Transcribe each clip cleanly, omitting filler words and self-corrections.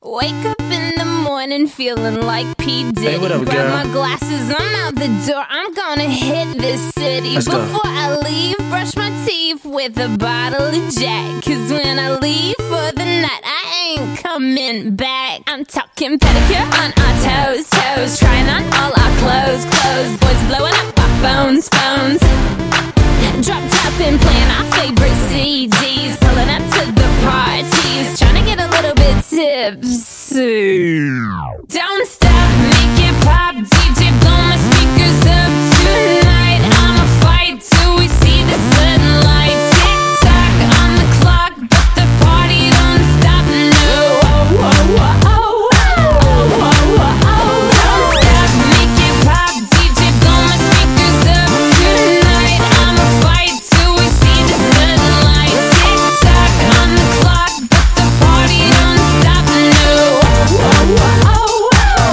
Wake up in the morning feeling like P. Diddy. Hey, what up, Grab girl? my glasses, I'm out the door. I'm gonna hit this city. Let's go. Before I leave, brush my teeth with a bottle of Jack. Cause when I leave for the night, I ain't coming back. I'm talking pedicure on our toes, toes. Trying on all our clothes, clothes. Boys blowing up our phones, phones. Drop top and playing our favorite CDs. Pulling up to the parties, trying to get a little bit tipsy. Don't stop, make it pop, DJ blow my speakers up tonight. I'ma fight till we see the sunlight. Tick tock on the clock, but the party don't stop. No, oh, oh, oh, oh, oh, oh, oh, oh. Don't stop, make it pop, DJ blow my speakers up tonight. I'ma fight till we see the sunlight. Tick tock on the clock, but the party don't stop. No, oh, oh, oh, oh,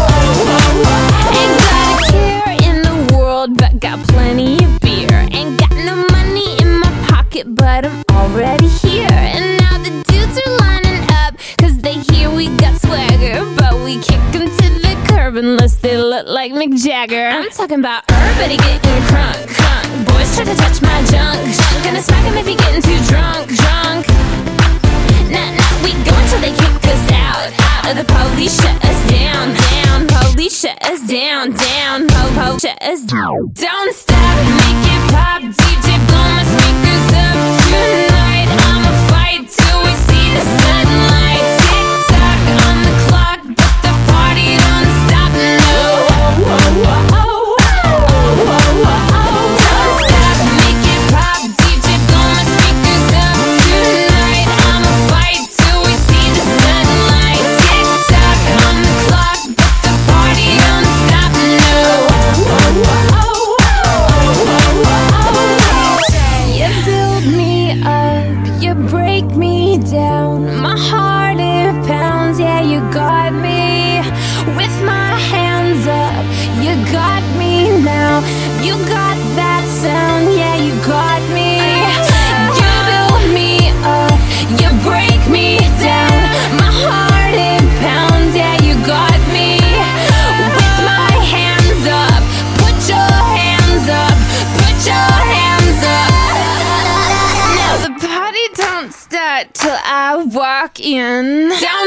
oh, oh. Ain't got a care in the world, but got plenty of beer. Ain't got no money in my pocket, but I'm already here. And now the dudes are lining up, cause they hear we got swagger. But we kick them to the curb unless they look like Mick Jagger. I'm talking about everybody getting crunk, crunk. Boys try to touch my junk, junk. Gonna smack him if he getting too drunk, drunk. Nah, nah, we go until they kick us out, out. Or the police shut us down, down. Police shut us down, down. Po-po shut us down. Don't stop, make it pop, DJ blow my speakers up tonight. I'ma fight till we see the sunlight. Tick tock on the clock, but the party don't stop. No, oh, oh, oh, oh, oh, oh, oh, oh. Don't stop, make it pop, DJ blow my speakers up tonight. I'ma fight till we see the sunlight. Tick tock on the clock, but the party don't stop. No, oh, oh, oh, oh, oh, oh. You build me up, you break me down. My heart it pounds, yeah, you got me. With my hands up, you got me now. You got that sound, yeah, you got me. You build me up, you break me down. My heart it pounds, yeah, you got me. With my hands up, put your hands up, put your hands up. Now the party don't start till I walk in. Don't